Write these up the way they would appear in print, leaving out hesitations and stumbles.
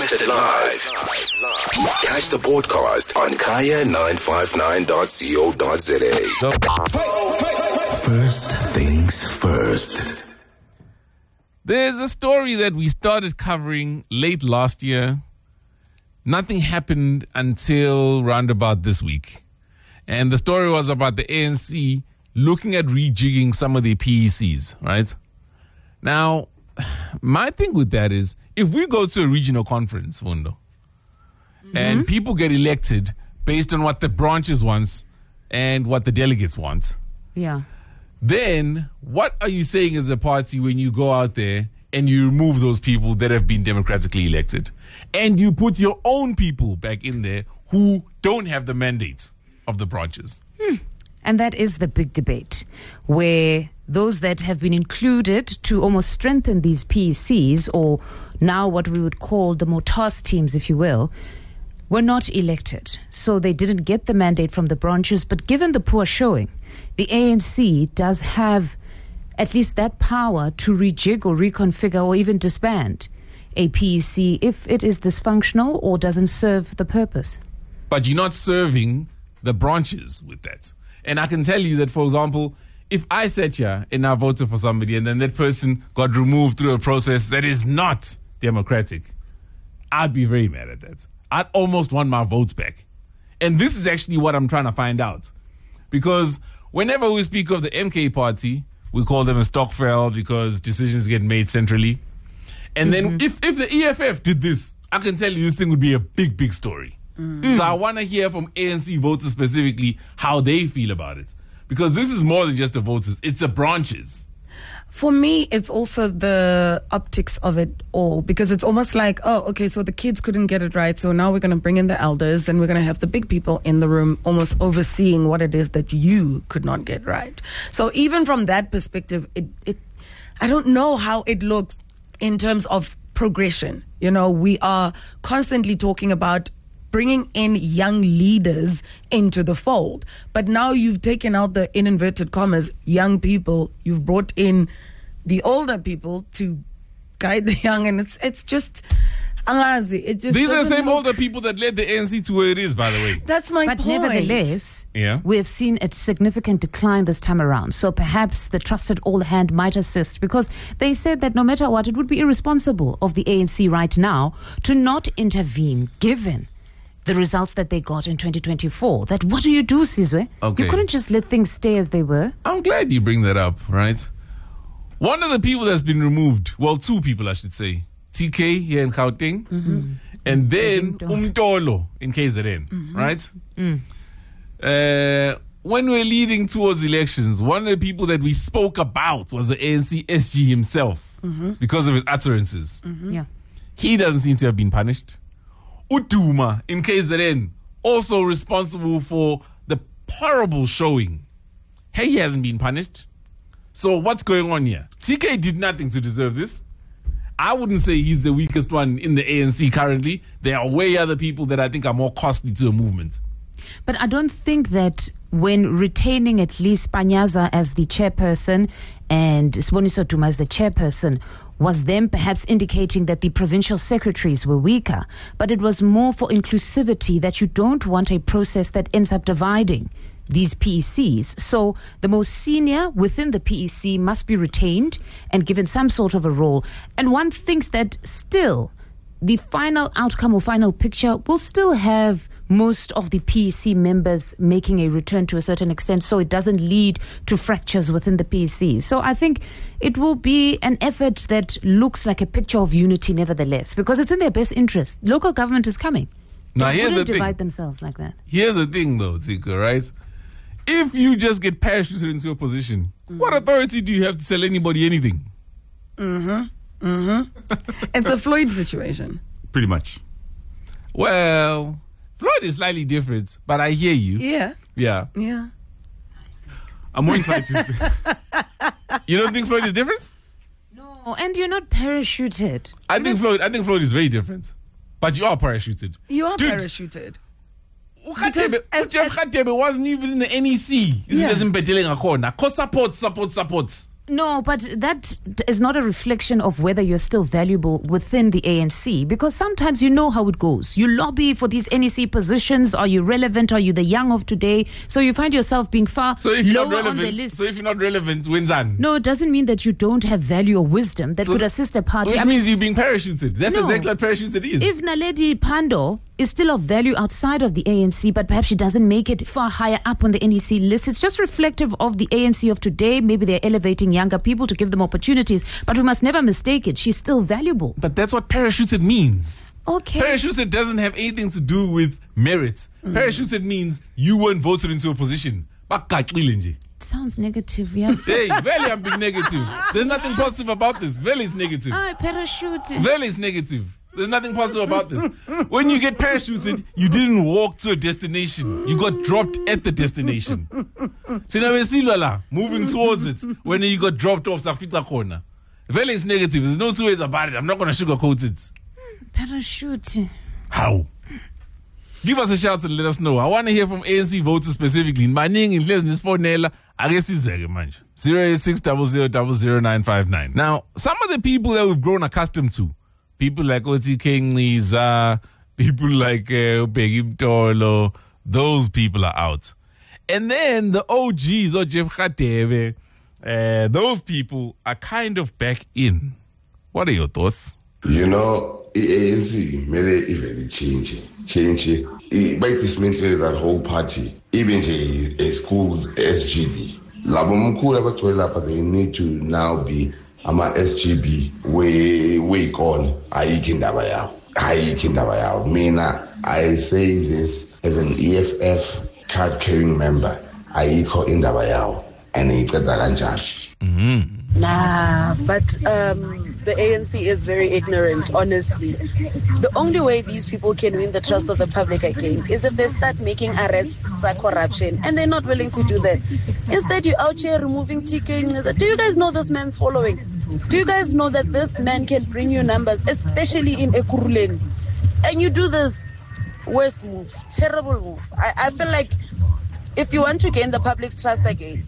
Broadcasted live. Catch the podcast on kaya959.co.za. First things first. There's a story that we started covering late last year. Nothing happened until roundabout this week. And the story was about the ANC looking at rejigging some of the PECs, right? Now, my thing with that is, if we go to a regional conference, Fundo, and people get elected based on what the branches wants and what the delegates want, then what are you saying as a party when you go out there and you remove those people that have been democratically elected and you put your own people back in there who don't have the mandate of the branches? And that is the big debate, where those that have been included to almost strengthen these PECs, or now what we would call the more task teams, if you will, were not elected. So they didn't get the mandate from the branches. But given the poor showing, the ANC does have at least that power to rejig or reconfigure or even disband a PEC if it is dysfunctional or doesn't serve the purpose. But you're not serving the branches with that. And I can tell you that, for example, if I sat here and I voted for somebody and then that person got removed through a process that is not democratic, I'd be very mad at that. I'd almost want my votes back. And this is actually what I'm trying to find out. Because whenever we speak of the MK party, we call them a Stockfeld because decisions get made centrally. And then if the EFF did this, I can tell you this thing would be a big, big story. So I want to hear from ANC voters specifically how they feel about it. Because this is more than just the voters. It's the branches. For me, it's also the optics of it all, because it's almost like, oh, okay, so the kids couldn't get it right, so now we're going to bring in the elders and we're going to have the big people in the room almost overseeing what it is that you could not get right. So even from that perspective, it I don't know how it looks in terms of progression. You know, we are constantly talking about bringing in young leaders into the fold. But now you've taken out the, in inverted commas, young people. You've brought in the older people to guide the young. And it's just, it just these are the same older people that led the ANC to where it is, by the way. That's my point. But nevertheless, we have seen a significant decline this time around. So perhaps the trusted all hand might assist, because they said that no matter what, it would be irresponsible of the ANC right now to not intervene, given the results that they got in 2024. That what do you do, Sizwe? Okay. You couldn't just let things stay as they were. I'm glad you bring that up, right? One of the people that's been removed, well, two people I should say, TK here in Gauteng, and then Umtolo in KZN, right? When we're leading towards elections, one of the people that we spoke about was the ANC SG himself, because of his utterances. He doesn't seem to have been punished. Uduma in KZN, also responsible for the horrible showing. He hasn't been punished. So what's going on here? TK did nothing to deserve this. I wouldn't say he's the weakest one in the ANC currently. There are way other people that I think are more costly to a movement. But I don't think that when retaining at least Panyaza as the chairperson and Siboniso Duma as the chairperson was them perhaps indicating that the provincial secretaries were weaker, but it was more for inclusivity, that you don't want a process that ends up dividing these PECs. So the most senior within the PEC must be retained and given some sort of a role. And one thinks that still the final outcome or final picture will still have most of the PEC members making a return to a certain extent, so it doesn't lead to fractures within the PEC. So I think it will be an effort that looks like a picture of unity nevertheless, because it's in their best interest. Local government is coming. Now, they here's wouldn't the divide thing. themselves like that. Here's the thing, though, Tika, right? If you just get parachuted into a position, what authority do you have to tell anybody anything? It's a Floyd situation. Pretty much. Well, Floyd is slightly different, but I hear you. Yeah. I'm more inclined to say. You don't think Floyd is different? No, and you're not parachuted. I think Floyd is very different. But you are parachuted. You are Dude, parachuted. Jeff Khatebe wasn't even in the NEC. Yeah. Support. No, but that is not a reflection of whether you're still valuable within the ANC, because sometimes you know how it goes. You lobby for these NEC positions. Are you relevant? Are you the young of today? So you find yourself being far lower on the list. So if you're not relevant, wins on. No, it doesn't mean that you don't have value or wisdom that could assist a party. Which means you're being parachuted. That's exactly what parachuted is. If Naledi Pandor is still of value outside of the ANC, but perhaps she doesn't make it far higher up on the NEC list, it's just reflective of the ANC of today. Maybe they're elevating younger people to give them opportunities, but we must never mistake it. She's still valuable. But that's what parachuted means. Okay. Parachuted doesn't have anything to do with merit. Parachuted means you weren't voted into a position. It sounds negative, yes. Hey, Vele, I'm being negative. There's nothing positive about this. Vele is negative. Parachute. Vele is negative. There's nothing positive about this. When you get parachuted, you didn't walk to a destination. You got dropped at the destination. So now we see Lola moving towards it. When you got dropped off Safita corner. Vele is negative. There's no two ways about it. I'm not going to sugarcoat it. Parachute. How? Give us a shout and let us know. I want to hear from ANC voters specifically. My name is Nisfonela. I guess it's very much. 08600000959. Now, some of the people that we've grown accustomed to, people like Oti Kengliza, people like Begi Mtolo, those people are out. And then the OGs, or Jeff Khatebe, those people are kind of back in. What are your thoughts? You know, ANC made even change. By dismantling that whole party, even a school's SGB. They need to now be SGB we call Aikindabaya. I say this as an EFF card carrying member. Aiko Indabayao and it's Nah, but the ANC is very ignorant, honestly. The only way these people can win the trust of the public again is if they start making arrests for corruption, and they're not willing to do that. Instead, you're out here removing TK. Do you guys know this man's following? Do you guys know that this man can bring you numbers, especially in Ekurhuleni? And you do this worst move, terrible move. I feel like if you want to gain the public's trust again,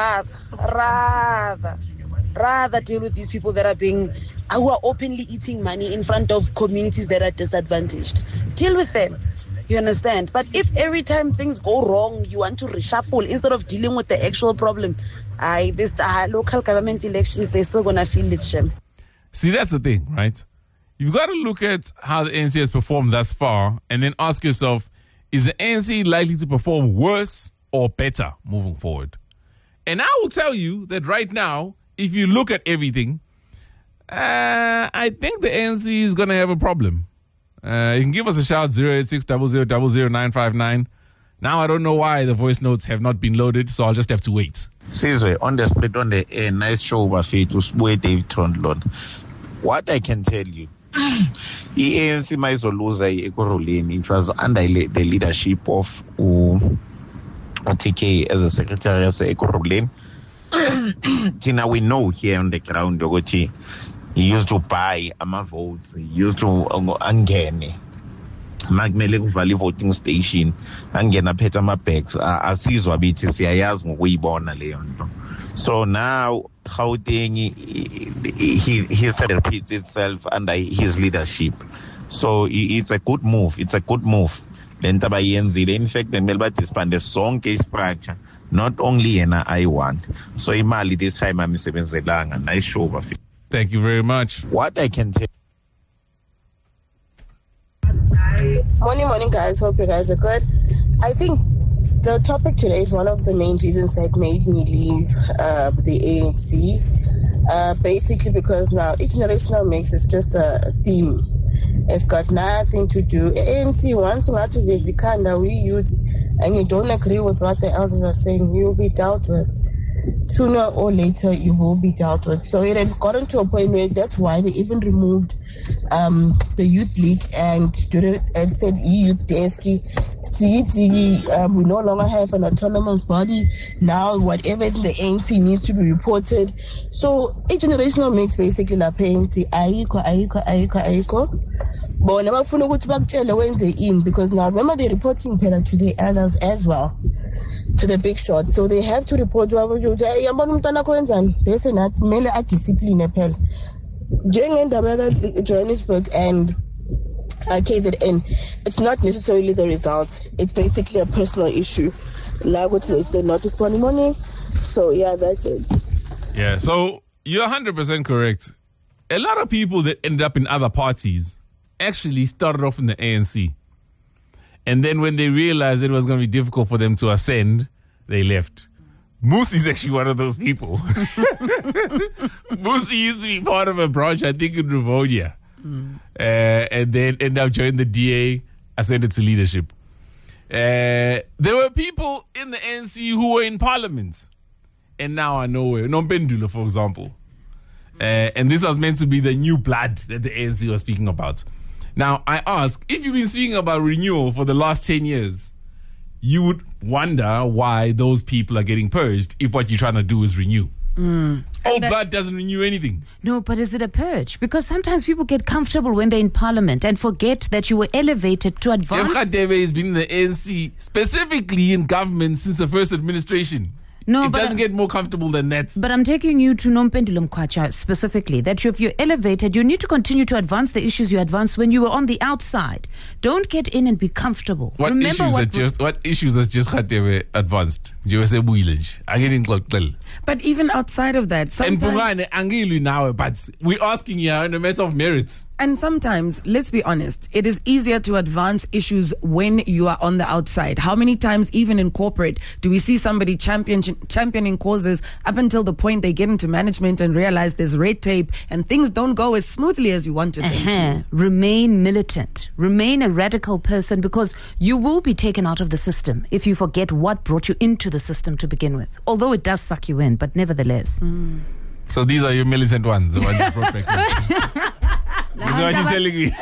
rather deal with these people that who are openly eating money in front of communities that are disadvantaged. Deal with them. You understand? But if every time things go wrong, you want to reshuffle instead of dealing with the actual problem, this local government elections, they're still going to feel this shame. See, that's the thing, right? You've got to look at how the ANC has performed thus far and then ask yourself, is the ANC likely to perform worse or better moving forward? And I will tell you that right now, if you look at everything, I think the ANC is going to have a problem. You can give us a shout, 08600000959. Now I don't know why the voice notes have not been loaded, so I'll just have to wait. Sizwe, on the street, on the air, nice show, Bafetu, Dave Trondlon. What I can tell you, the ANC might lose Ekurhuleni. It was under the leadership of TK as a secretary of Ekurhuleni. Tina, we know here on the ground, he used to buy votes, he used to angene. Magmele kuvali voting station, angena phethe ama-bags, asizwa bithi siyayazi ngokuyibona leyo nto. So now, Gauteng, history repeats itself under his leadership. So it's a good move. It's a good move. In fact, the Melba disbanded sonke structure. Not only yena I want. So imali this time I'm sebenzelanga. Nice show. Thank you very much. What I can tell. Morning, guys. Hope you guys are good. I think the topic today is one of the main reasons that made me leave the ANC. Basically because now intergenerational mix is just a theme. It's got nothing to do. ANC wants to have to Vezikanda, we youth, and you don't agree with what the elders are saying, you'll be dealt with. Sooner or later, you will be dealt with. So it has gotten to a point where that's why they even removed the youth league and said youth deski. We no longer have an autonomous body. Now whatever is in the ANC needs to be reported. So a generational mix basically la ANC ayiko. But never funa ukuthi bakutshele wenze in, because now remember they're reporting to the elders as well. to the big shot. So they have to report to discipline. During Johannesburg and KZN, it's not necessarily the results. It's basically a personal issue. They're not responding money. So yeah, that's it. Yeah, so you're 100% correct. A lot of people that ended up in other parties actually started off in the ANC. And then when they realized it was going to be difficult for them to ascend, they left. Moosey is actually one of those people. Moosey used to be part of a branch, I think, in Rivonia. And then ended up joining the DA, ascended to leadership. There were people in the ANC who were in parliament and now are nowhere. Nompendulo, for example. And this was meant to be the new blood that the ANC was speaking about. Now, I ask, if you've been speaking about renewal for the last 10 years, you would wonder why those people are getting purged if what you're trying to do is renew. Old blood doesn't renew anything. No, but is it a purge? Because sometimes people get comfortable when they're in parliament and forget that you were elevated to advance. Jeff Radebe has been in the ANC, specifically in government, since the first administration. No, it doesn't get more comfortable than that. But I'm taking you to Nompendulo Mkwatsha specifically, that if you're elevated, you need to continue to advance the issues you advanced when you were on the outside. Don't get in and be comfortable. What issues has just Radebe advanced? But even outside of that, sometimes... but we're asking you in a matter of merit. And sometimes, let's be honest, it is easier to advance issues when you are on the outside. How many times, even in corporate, do we see somebody championing causes up until the point they get into management and realize there's red tape and things don't go as smoothly as you wanted them to? Remain militant. Remain a radical person, because you will be taken out of the system if you forget what brought you into the system to begin with. Although it does suck you in, but nevertheless. So these are your militant ones, the ones you brought back in. This is what you're telling me.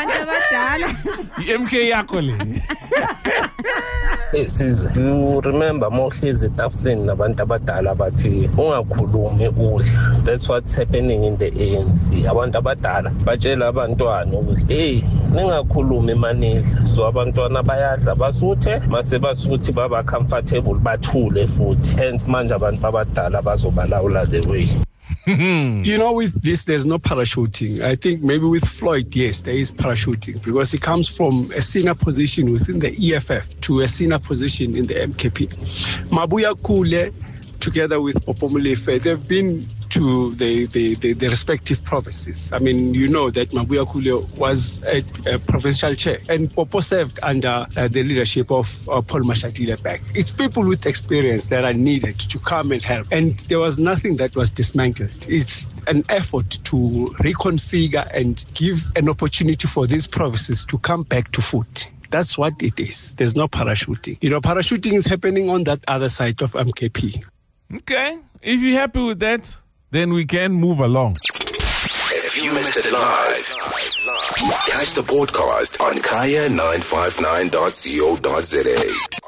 MK yakole. You remember mostly ezitafuleni nabantu abadala bathi ungakhulumi udla. That's what's happening in the ANC. Abantu abadala batshela abantwana ukuthi hey ningakhulumi manidla. So abantwana bayadla basuthe mase basuthi baba comfortable bathule futhi. Hence manje abantu abadala bazobalawula the way. You know, with this, there's no parachuting. I think maybe with Floyd, yes, there is parachuting, because he comes from a senior position within the EFF to a senior position in the MKP. Mabuya Kule, together with Popo Molefe, they've been to the respective provinces. I mean, you know that Mabuya Kule was a provincial chair, and Popo served under the leadership of Paul Mashatile back. It's people with experience that are needed to come and help. And there was nothing that was dismantled. It's an effort to reconfigure and give an opportunity for these provinces to come back to foot. That's what it is. There's no parachuting. You know, parachuting is happening on that other side of MKP. Okay. If you're happy with that, then we can move along. If you missed it live, catch the podcast on kaya959.co.za.